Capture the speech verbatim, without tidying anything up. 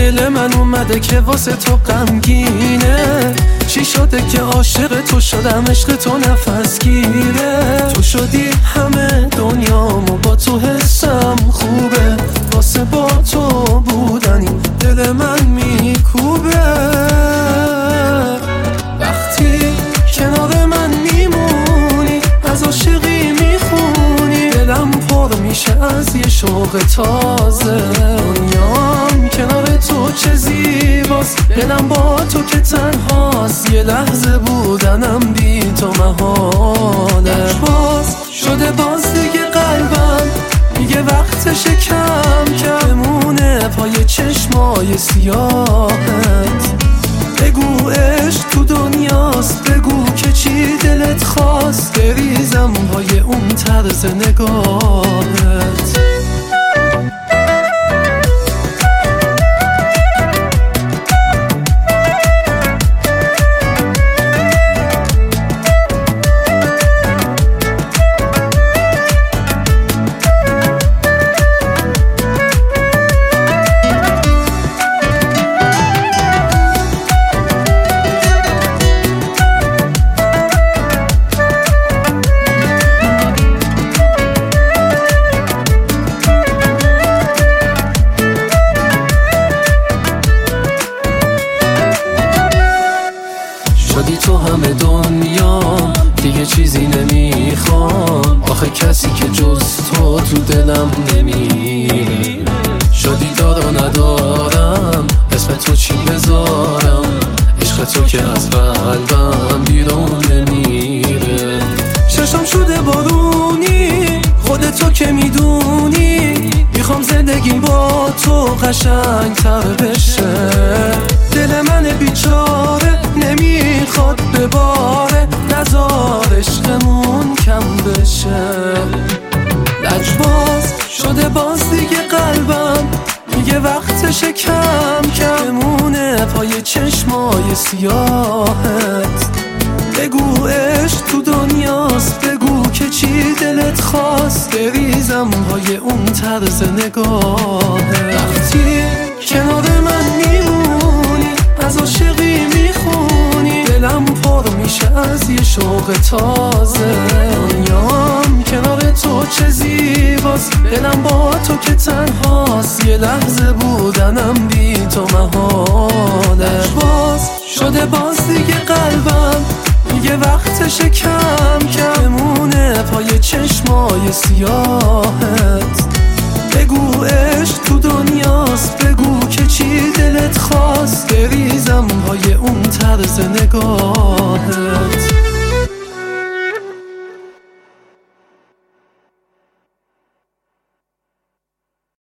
دل من اومده که واسه تو غمگینه. چی شده که عاشق تو شدم، عشق تو نفس گیره. تو شدی همه دنیامو، با تو حسم خوبه. واسه با تو بودنی دل من میکوبه. وقتی کنار من میمونی، از عاشقی میخونی، دلم پر میشه از یه شوق تازه. دنیام کنار تو چه زیباست، دلم با تو که تنهاست. یه لحظه بودنم بی تو محاله. باز شده باز دیگه قلبم میگه وقتش کم کم بمونه پای چشمای سیاهت. بگو عشق تو دنیاست، بگو که چی دلت خواست. بریزم پای اون طرز نگاهت. شدی تو همه دنیا، دیگه چیزی نمیخوام. آخه کسی که جز تو تو دلم نمیره. شدی دار و ندارم، اسم تو چی بذارم. عشق تو که از قلبم بیرون نمیره. چشم شده بارونی، خودتو که میدونی. میخوام زندگی با تو قشنگ تر بشه. دل من بیچاره نمیخواد بباره، نذار عشقمون کم بشه. لجباز شده باز دیگه قلبم میگه وقتش کم کم بمونه پای چشمای سیاهت. بگو عشق تو دنیاست، بگو که چی دلت خواست. بریزم پای اون طرز نگاهت. وقتی کنار من میمونی، از عاشقی میخونی، دلم پر میشه از یه شوق تازه. دنیام کنار تو چه زیباست، دلم با تو که تنهاست. یه لحظه بودنم بی تو محاله. باز شده باز دیگه قلبم میگه وقتش کم کم بمونه پای چشمای سیاهت. بگو عشق تو دنیاست، بگو که چی دلت خواست. بریزم پای اون طرز نگاه